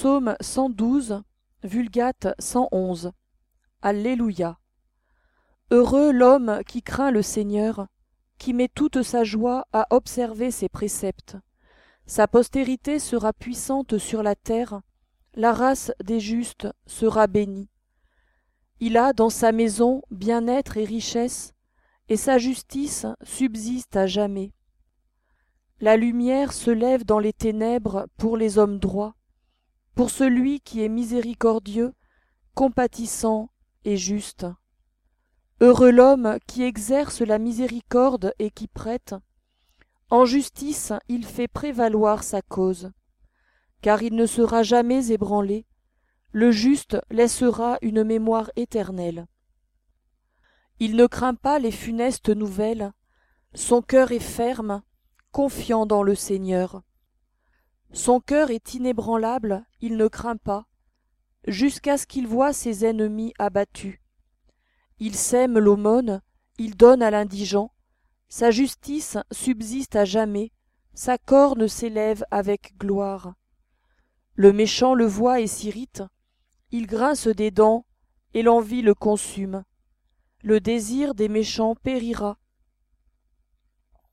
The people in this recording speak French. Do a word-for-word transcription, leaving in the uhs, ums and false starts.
Psaume cent douze, Vulgate cent onze. Alléluia. Heureux l'homme qui craint le Seigneur, qui met toute sa joie à observer ses préceptes. Sa postérité sera puissante sur la terre, la race des justes sera bénie. Il a dans sa maison bien-être et richesse, et sa justice subsiste à jamais. La lumière se lève dans les ténèbres pour les hommes droits, pour celui qui est miséricordieux, compatissant et juste. Heureux l'homme qui exerce la miséricorde et qui prête. En justice il fait prévaloir sa cause, car il ne sera jamais ébranlé. Le juste laissera une mémoire éternelle. Il ne craint pas les funestes nouvelles, son cœur est ferme, confiant dans le Seigneur. Son cœur est inébranlable, il ne craint pas, jusqu'à ce qu'il voie ses ennemis abattus. Il sème l'aumône, il donne à l'indigent, sa justice subsiste à jamais, sa corne s'élève avec gloire. Le méchant le voit et s'irrite, il grince des dents, et l'envie le consume. Le désir des méchants périra,